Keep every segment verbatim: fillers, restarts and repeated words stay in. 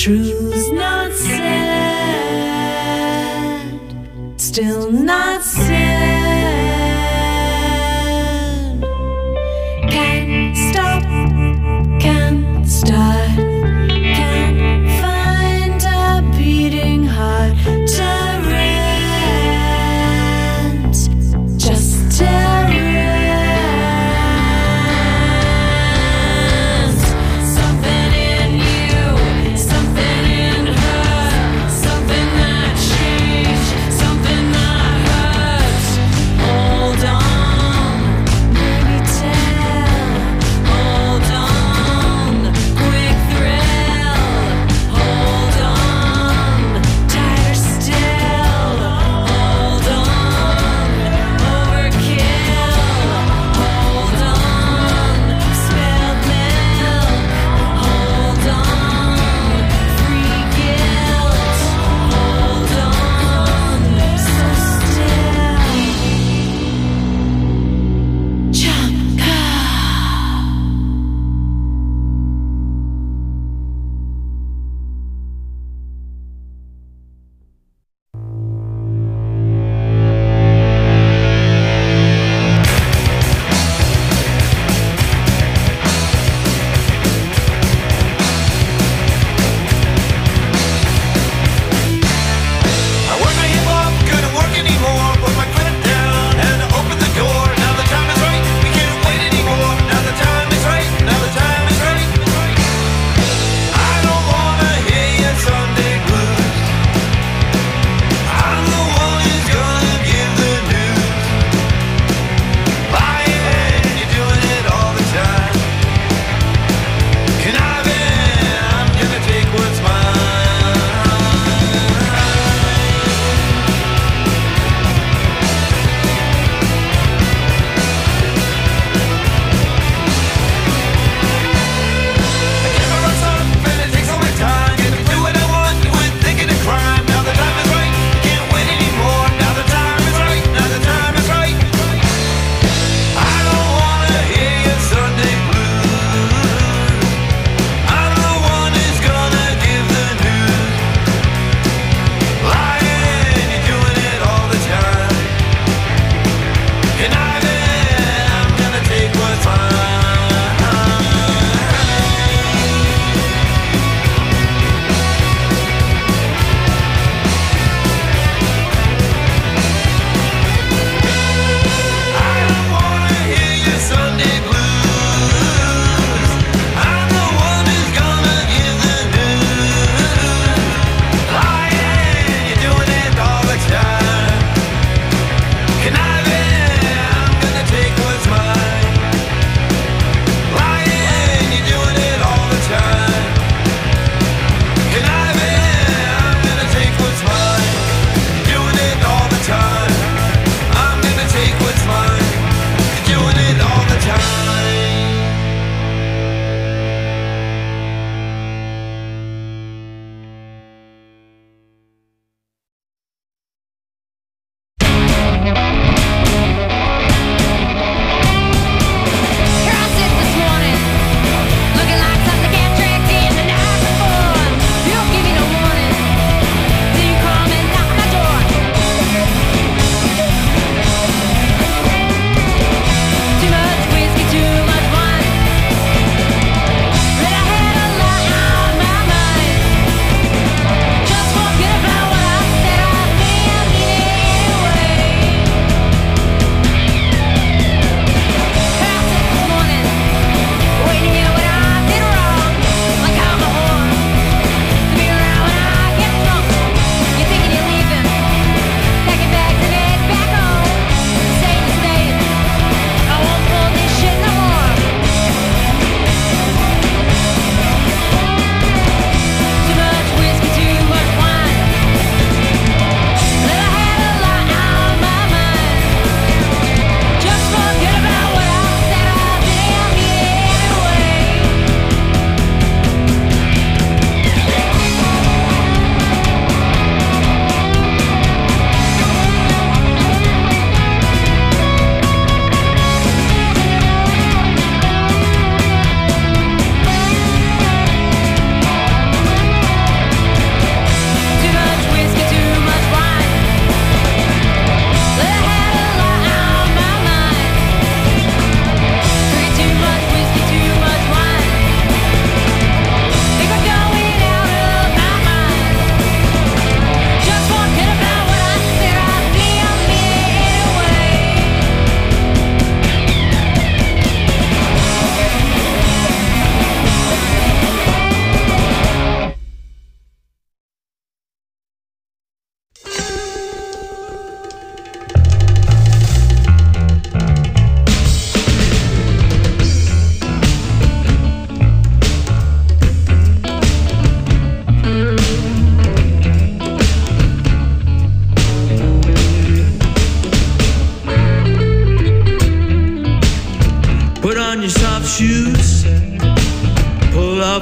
Truths not said, still not said. Can't stop, can't start, can't find a beating heart to rent, just to rent. Something in you, something in her, something that changed, something that hurts.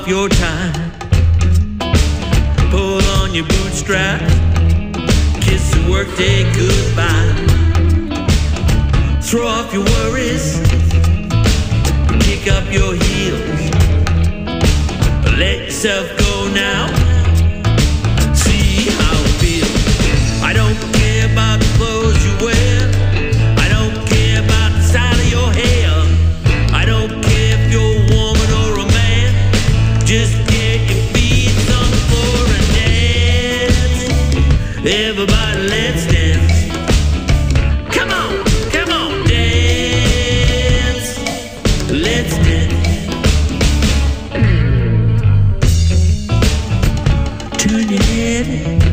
your time. Pull on your bootstraps, kiss the workday goodbye. Throw off your worries, kick up your heels. Let yourself go now, see how it feels. I don't care about the clothes you wear, I don't care about the style of your hair, I don't care if you're a woman or a man. Just get your feet on the floor and dance. Everybody, let's dance. Come on, come on, dance. Let's dance. Turn your head,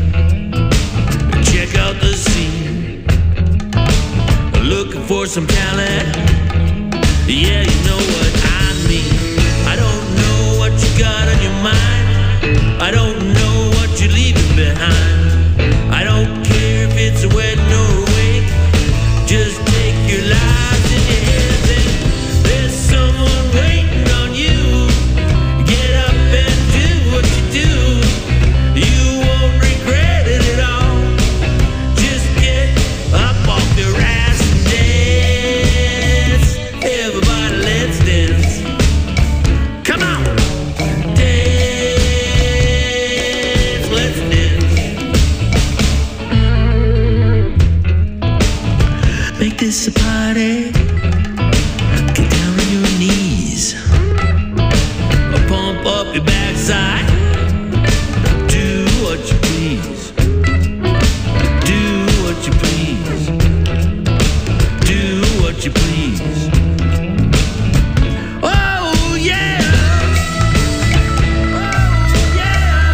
check out the scene. Looking for some talent, yeah, you know what I mean. I don't know what you got on your mind, I don't know what you're leaving behind. I don't care if it's a wedding or a wake, just take your lives in your hands and there's someone waiting on you. Get up and do what you do, you won't regret it at all. Just get up off your ass and dance. Everybody, let's dance. Come on, dance, let's dance. Make this a party, get down on your knees, pump up your backside, do what you please, do what you please, do what you please. Oh yeah, oh yeah.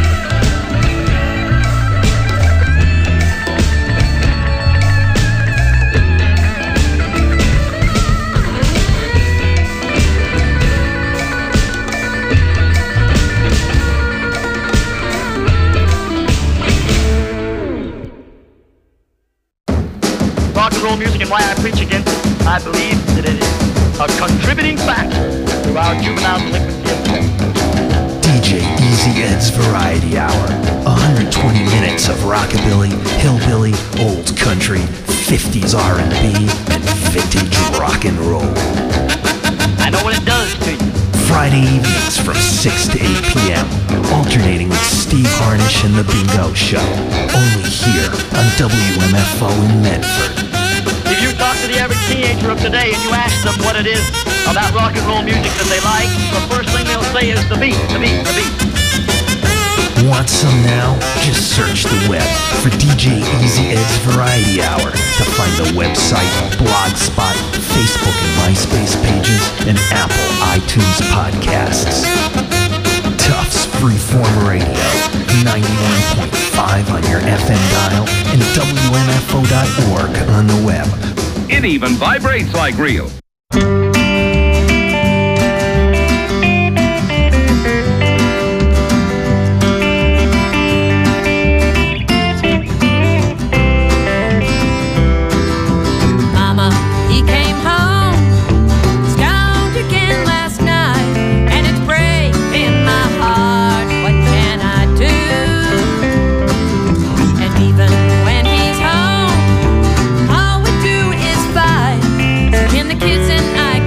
Rock and roll music and why I preach against it. I believe that it is a contributing factor to our juvenile delinquency epidemic. D J Easy Ed's Variety Hour. one hundred twenty minutes of rockabilly, hillbilly, old country, fifties R and B, and vintage rock and roll. I know what it does to you. Friday evenings from six to eight p.m. Alternating with Steve Harnish and The Bingo Show. Only here on W M F O in Medford. If you talk to the average teenager of today and you ask them what it is about rock and roll music that they like, the first thing they'll say is the beat, the beat, the beat. Want some now? Just search the web for D J Easy Ed's Variety Hour to find the website, Blogspot, Facebook and MySpace pages, and Apple iTunes podcasts. Tufts Freeform Radio, ninety-one point five on your F M dial and W M F O dot org on the web. It even vibrates like real. Mama, he came home, stoned again last night, and it's breaking my heart. What can I do? And even when he's home, all we do is fight. Him, the kids, and I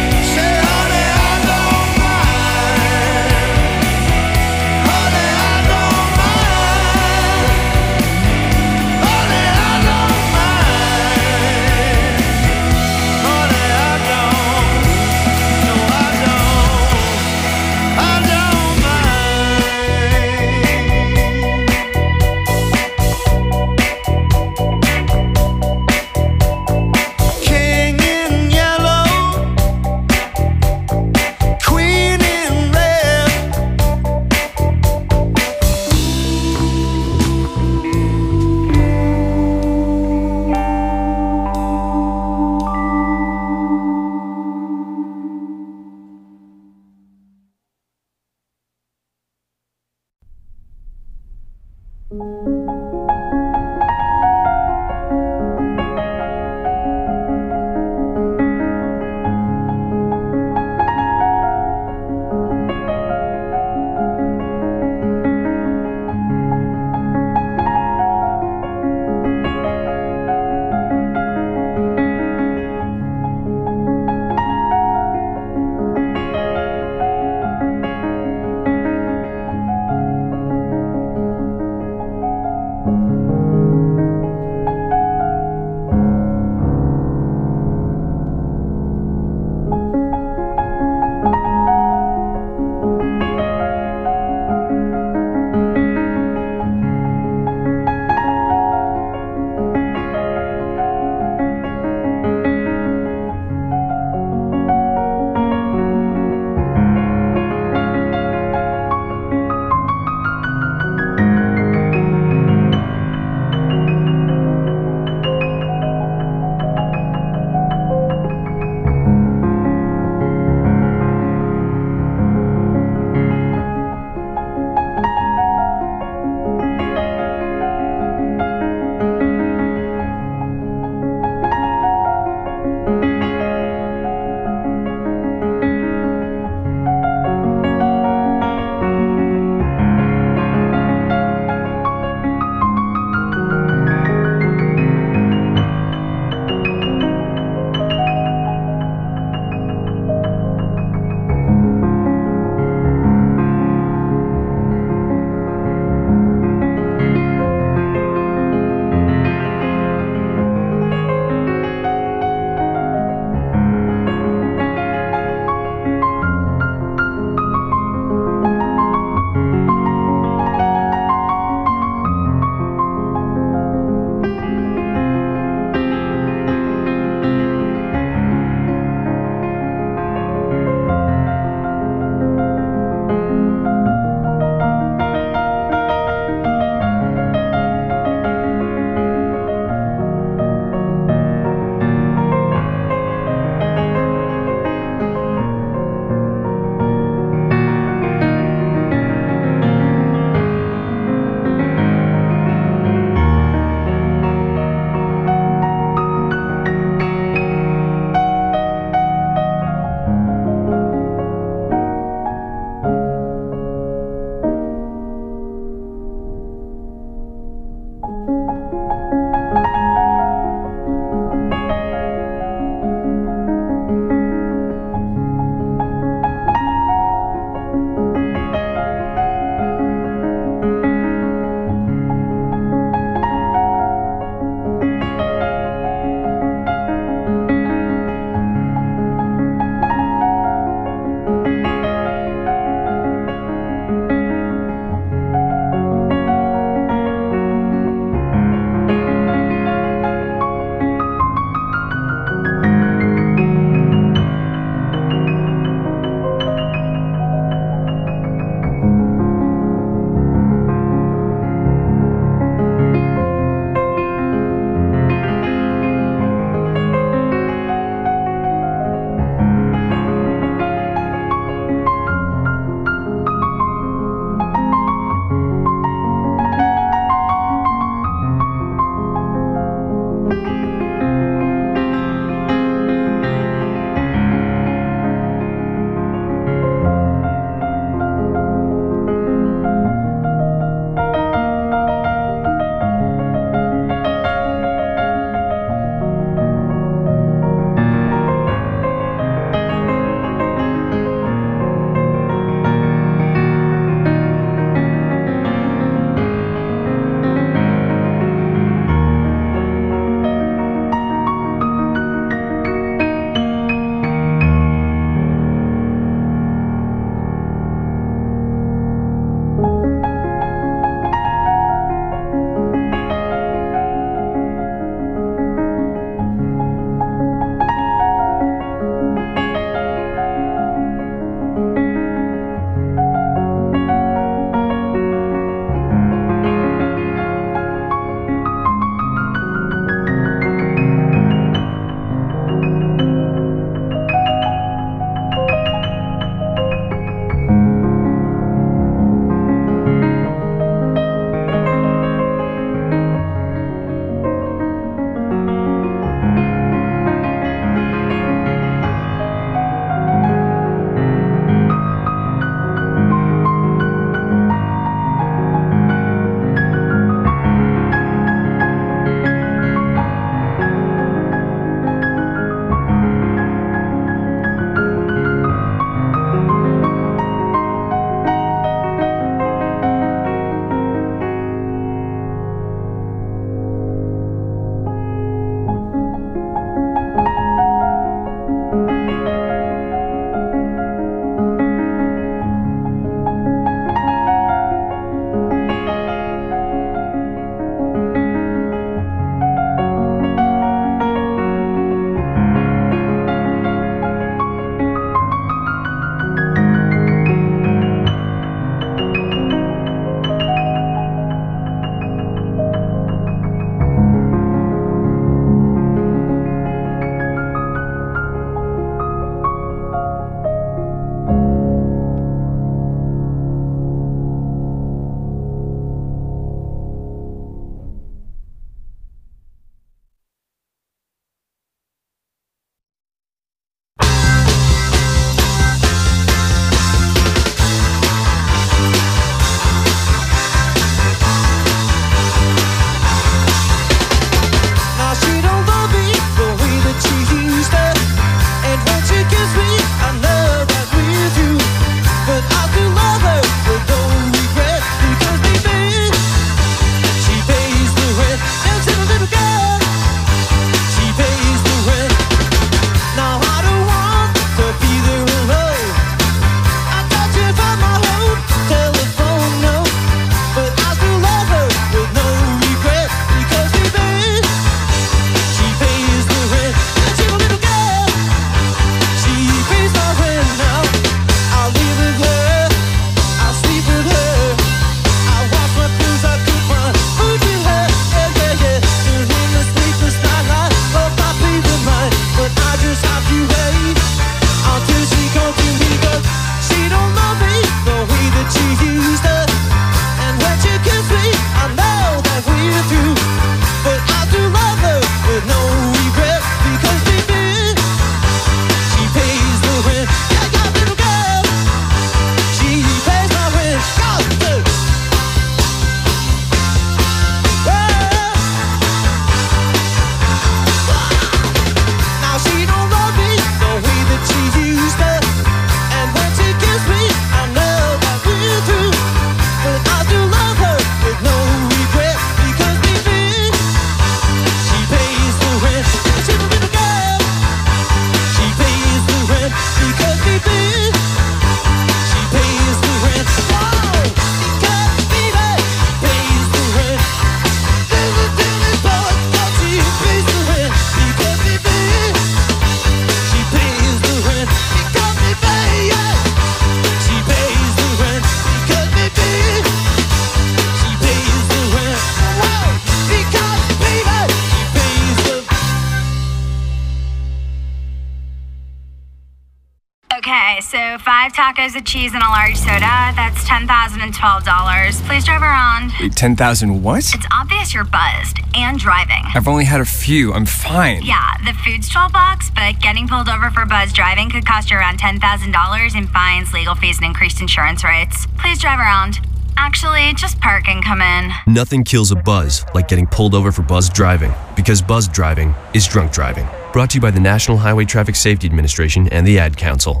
so five tacos of cheese and a large soda. That's ten thousand twelve dollars. Please drive around. Wait, ten thousand what? It's obvious you're buzzed and driving. I've only had a few. I'm fine. Yeah, the food's twelve bucks, but getting pulled over for buzz driving could cost you around ten thousand dollars in fines, legal fees, and increased insurance rates. Please drive around. Actually, just park and come in. Nothing kills a buzz like getting pulled over for buzz driving, because buzz driving is drunk driving. Brought to you by the National Highway Traffic Safety Administration and the Ad Council.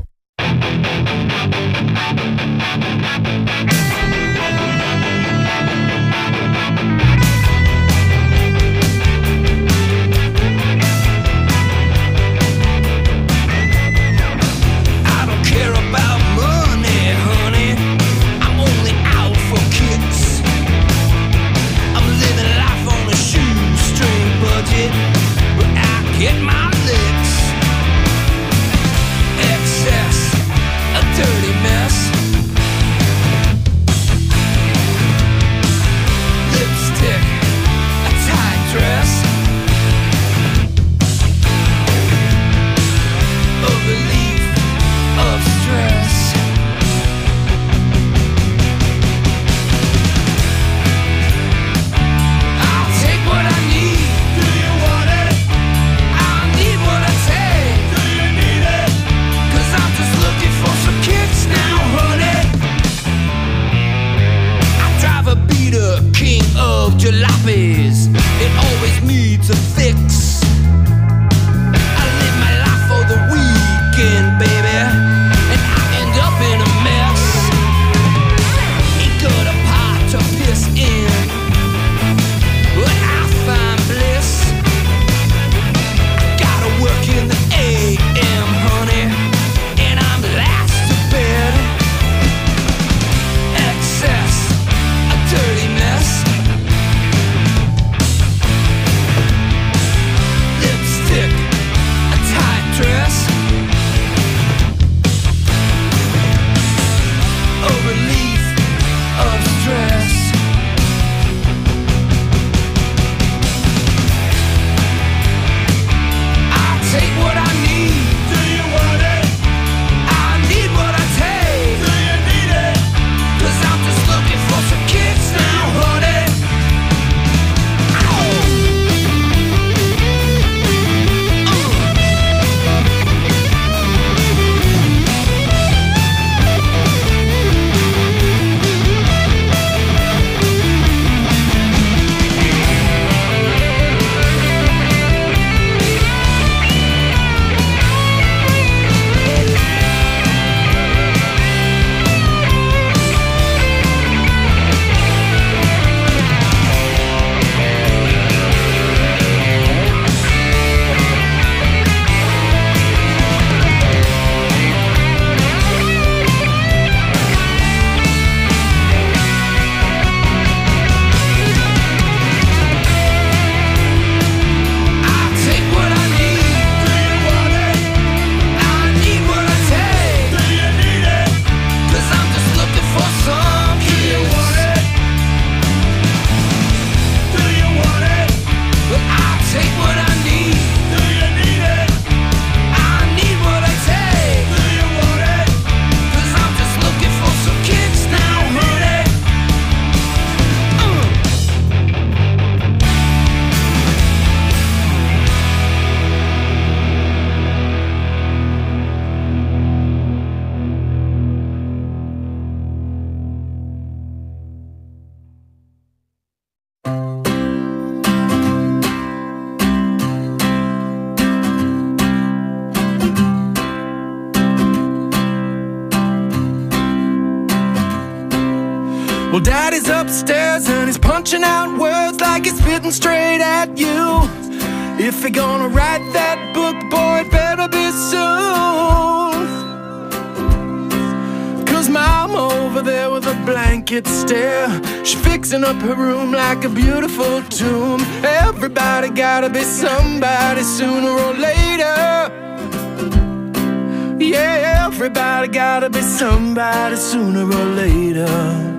Get my licks. Excess, a dirty mess. Lipstick, a tight dress. A relief of stress. I'll take what I need. Do you want it? Need what I take. Do you need it? Cause I'm just looking for some kicks now, honey. I drive a beater, king of jalopies. It always needs a fix. I live my life for the weekend, baby, and I end up in a mess. Ain't got a pot to piss in, but I find bliss. Work in the A M, honey, and I'm last to bed. Excess, a dirty mess. Lipstick, a tight dress. A relief of stress. Take what I need. Do you want it? I need what I take. Do you need it? Cause I'm just looking for some kicks now, honey. Well, Daddy's upstairs and he's punching out words like he's spitting straight at you. If you're gonna write that book, boy, it better be soon. Cause Mom over there with a blanket stare, she's fixing up her room like a beautiful tomb. Everybody gotta be somebody sooner or later. Yeah, everybody gotta be somebody sooner or later.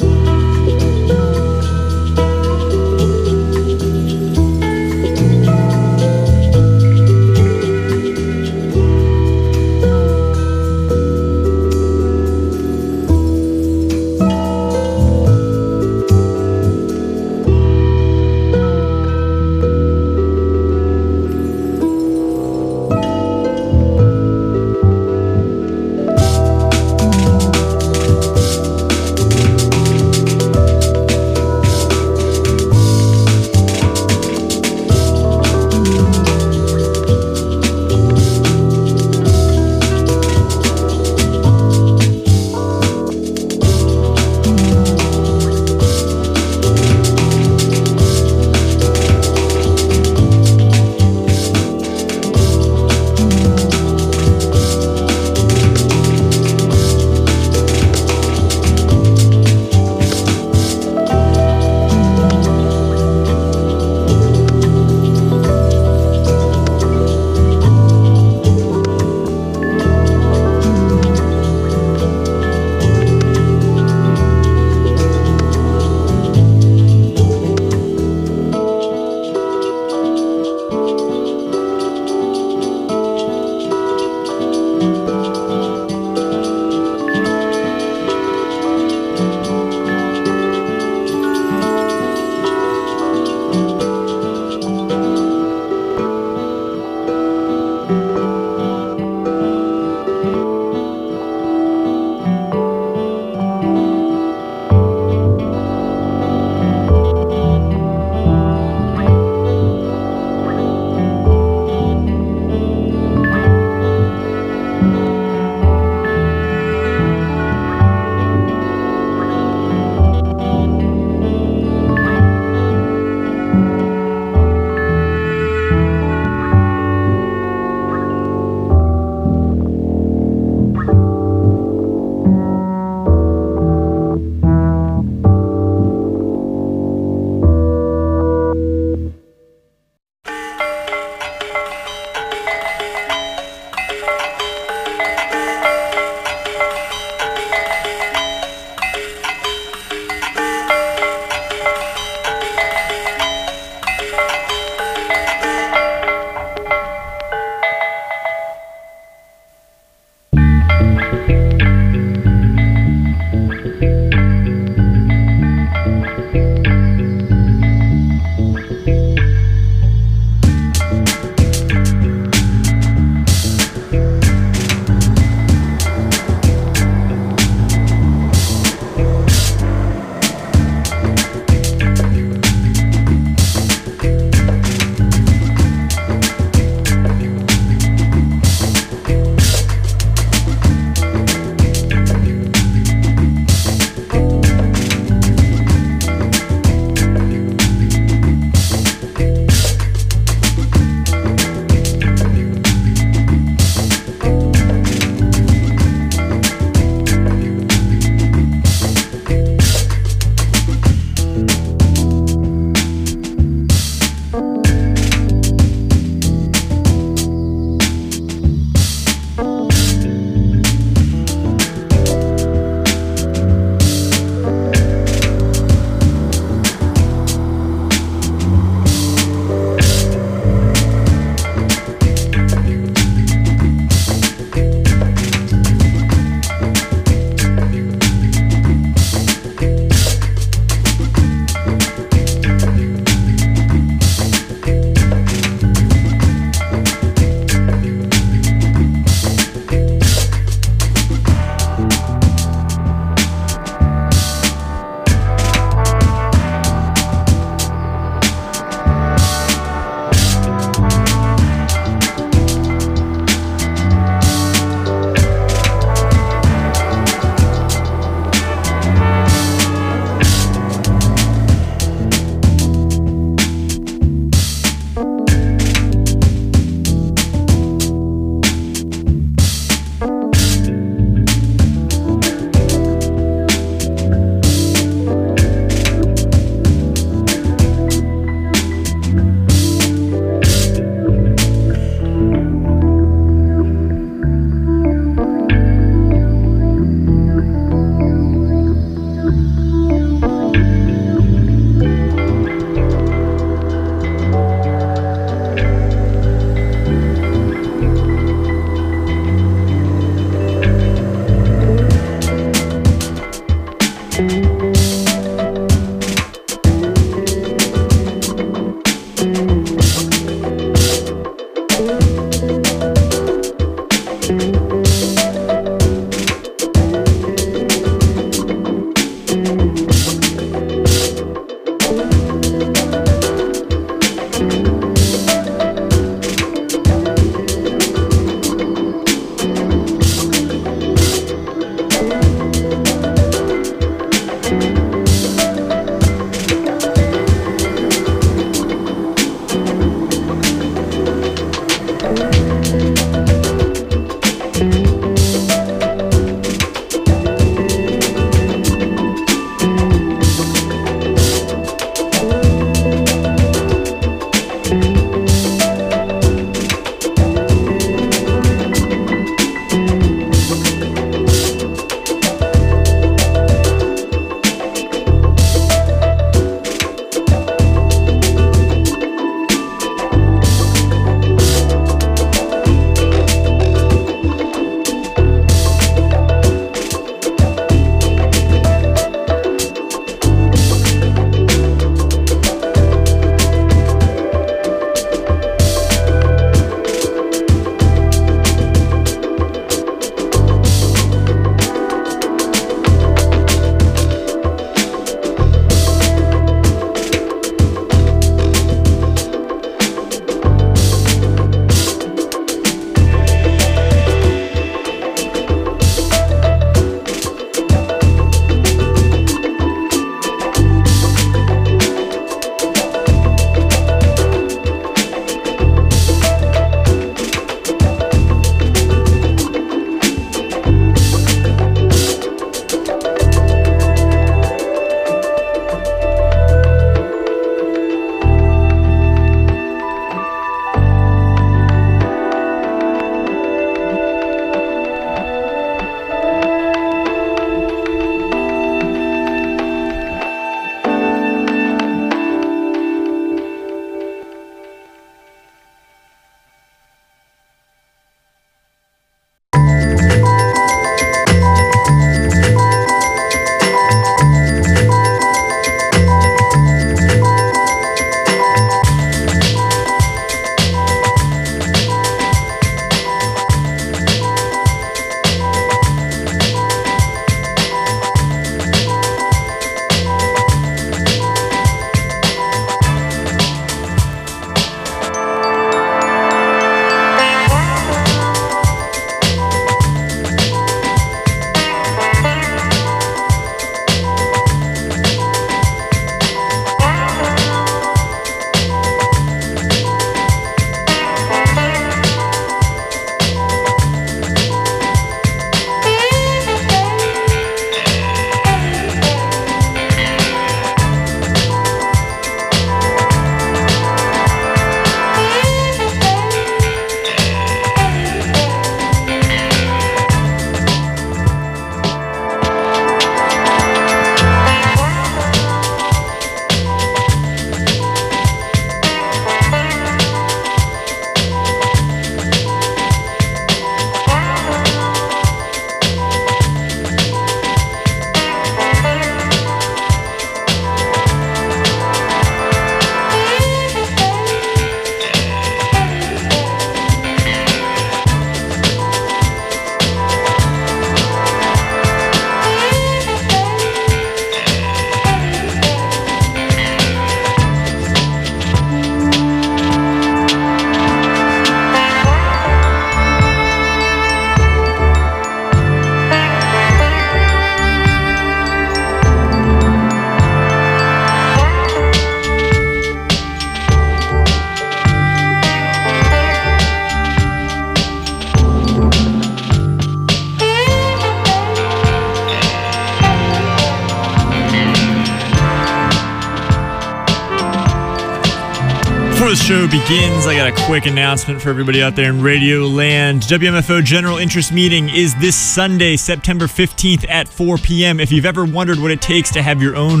Before the show begins, I got a quick announcement for everybody out there in Radio Land. W M F O General Interest Meeting is this Sunday, September fifteenth at four p.m. If you've ever wondered what it takes to have your own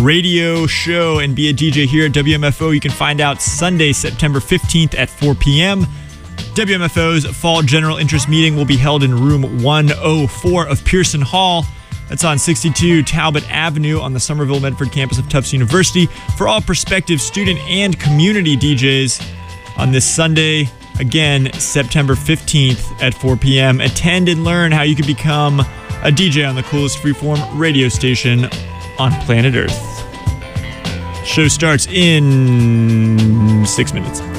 radio show and be a D J here at W M F O, you can find out Sunday, September fifteenth at four p.m. W M F O's Fall General Interest Meeting will be held in room one oh four of Pearson Hall. That's on sixty-two Talbot Avenue on the Somerville Medford campus of Tufts University for all prospective student and community D Js on this Sunday. Again, September fifteenth at four p.m. Attend and learn how you can become a D J on the coolest freeform radio station on planet Earth. Show starts in six minutes.